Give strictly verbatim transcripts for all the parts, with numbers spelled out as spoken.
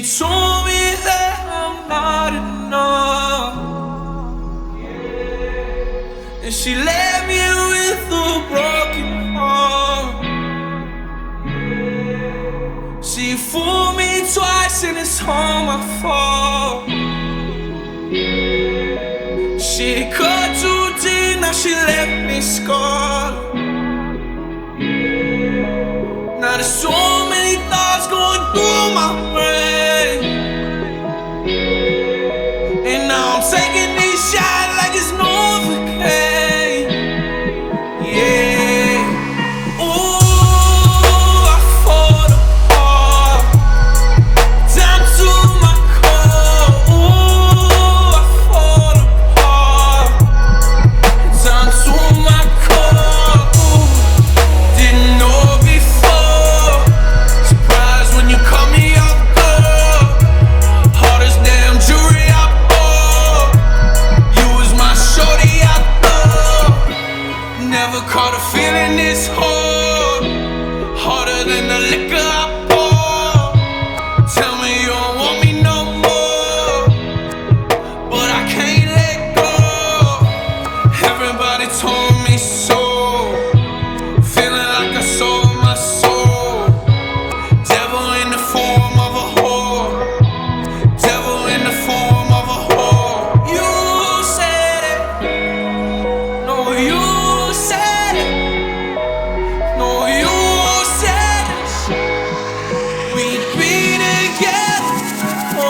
told me that I'm not enough, and she left me with a broken heart. She fooled me twice and it's all my fault. She cut too deep, now she left me scarred. Now there's so many thoughts going through my brain, and now I'm taking these shots like it's Novocaine. Yeah. Ooh, I fall apart, down to my core. Ooh, I fall apart, down to my core. Ooh, didn't know before. Surprised when you call me up, girl. Hardest damn jewelry I bought. You was my shorty, I thought. Never caught a feeling this hard, harder than the liquor I pour. Tell me you don't want me no more, but I can't let go. Everybody told me so, feeling like I sold my soul. Devil in the form of a whore, devil in the form of a whore. You said it, no you said it, no you said it, we'd be together. Oh,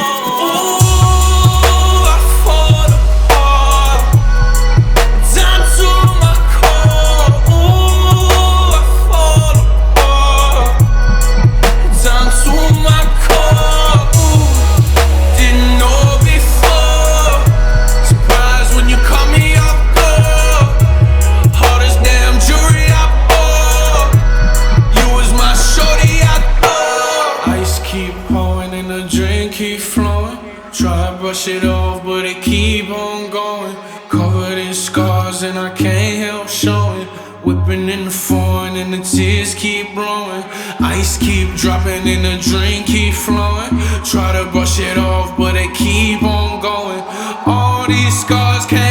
ooh, I fall apart, down to my core. Ooh, I fall apart, down to my core. Ooh, didn't know before. Surprised when you call me up, girl. Hardest damn jewelry I bought. You was my shorty, I thought. Ice keep pouring and the drink keep flowing. Try to brush it off, but it keep on going. Covered in scars and I can't help showing. Whipping in the foreign and the tears keep blowing. Ice keep dropping and the drink keep flowing. Try to brush it off, but it keep on going. All these scars can't